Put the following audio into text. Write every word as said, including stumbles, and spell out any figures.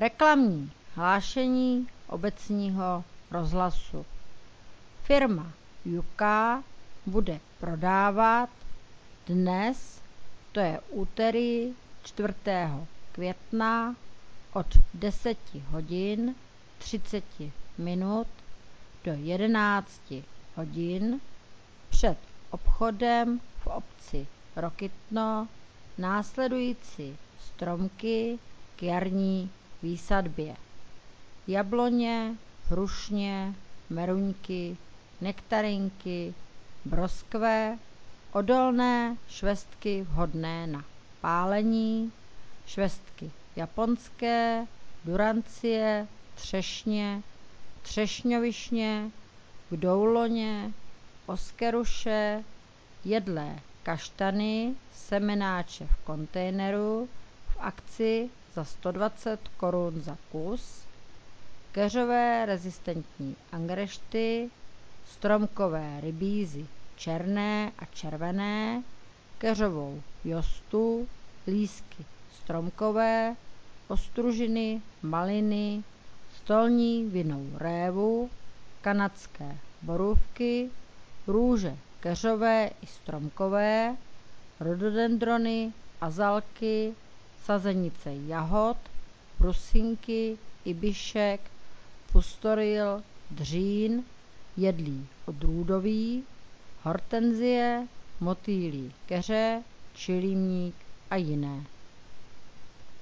Reklamní hlášení obecního rozhlasu. Firma Juka bude prodávat dnes, to je úterý čtvrtého května od deset hodin třicet minut do jedenáct hodin před obchodem v obci Rokytno následující stromky k jarní výsadbě: jabloně, hrušně, meruňky, nektarinky, broskve, odolné švestky vhodné na pálení, švestky japonské, durancie, třešně, třešňovišně, kdouloně, oskeruše, jedlé kaštany, semenáče v kontejneru v akci za sto dvacet korun za kus, keřové rezistentní angrešty, stromkové rybízy černé a červené, keřovou jostu, lísky stromkové, ostružiny, maliny, stolní vinnou révu, kanadské borůvky, růže keřové i stromkové, rododendrony, azalky, sazenice jahod, brusinky, ibišek, pustoril, dřín, jedlí odrůdový, hortenzie, motýlí keře, čilimník a jiné.